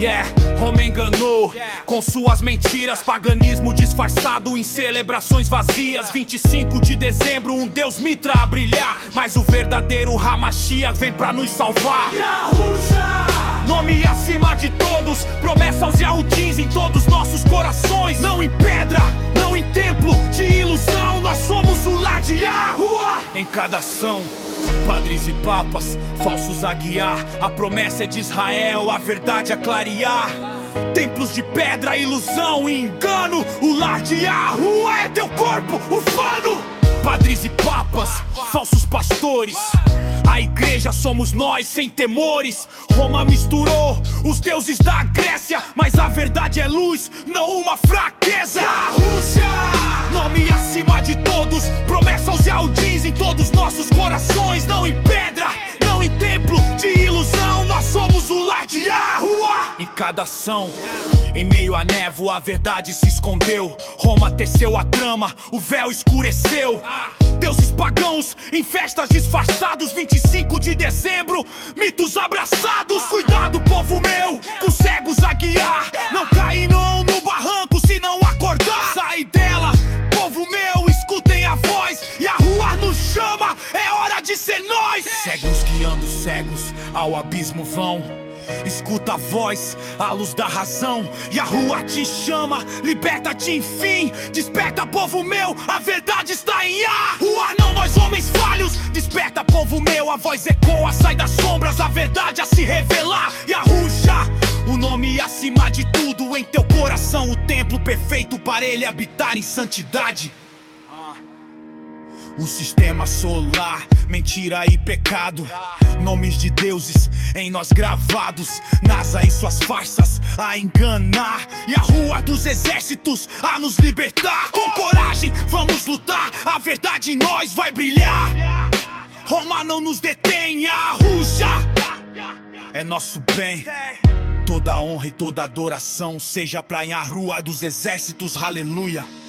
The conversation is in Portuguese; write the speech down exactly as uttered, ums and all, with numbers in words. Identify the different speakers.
Speaker 1: Yeah, Roma enganou com suas mentiras, paganismo disfarçado em celebrações vazias. Vinte e cinco de dezembro, um Deus mitra a brilhar, mas o verdadeiro Hamashiach vem pra nos salvar. Yahusha! Nome acima de todos, promessa aos Yahudins em todos nossos corações. Não em pedra, não em templo de ilusão, nós somos o lar de Yahuwah. Em cada ação, padres e papas, falsos a guiar, a promessa é de Israel, a verdade a clarear. Templos de pedra, ilusão e engano, o lar de Yahuwah é teu corpo, ufano. Padres e papas, falsos pastores, a igreja somos nós sem temores. Roma misturou os deuses da Grécia, mas a verdade é luz, não uma fraqueza. Yahusha! Nome acima de todos, promessa aos Yahudins em todos nossos corações. Não em pedra, não em templo de ilusão, nós somos o lar de Yahuwah. Em cada ação, em meio à névoa, a verdade se escondeu. Roma teceu a trama, o véu escureceu. Deuses pagãos em festas disfarçados, vinte e cinco de dezembro, mitos abraçados. Cuidado, povo meu, com cegos a guiar, não cair não no barranco se não acordar. Sai dela, povo meu, escutem a voz, Yahuwah nos chama, é hora de ser nós. Cegos guiando cegos ao abismo vão, escuta a voz, a luz da razão. Yahuwah te chama, liberta-te enfim. Desperta, povo meu, a verdade está em Yahuwah. Não nós homens falhos, desperta, povo meu. A voz ecoa, sai das sombras, a verdade a se revelar. Yahusha, o nome acima de tudo, em teu coração o templo perfeito para ele habitar em santidade. O sistema solar, mentira e pecado, nomes de deuses em nós gravados. NASA e suas farsas a enganar, Yahuwah dos exércitos a nos libertar. Com coragem vamos lutar, a verdade em nós vai brilhar. Roma não nos detém, Yahusha é nosso bem. Toda honra e toda adoração seja pra Yahuwah dos exércitos, aleluia.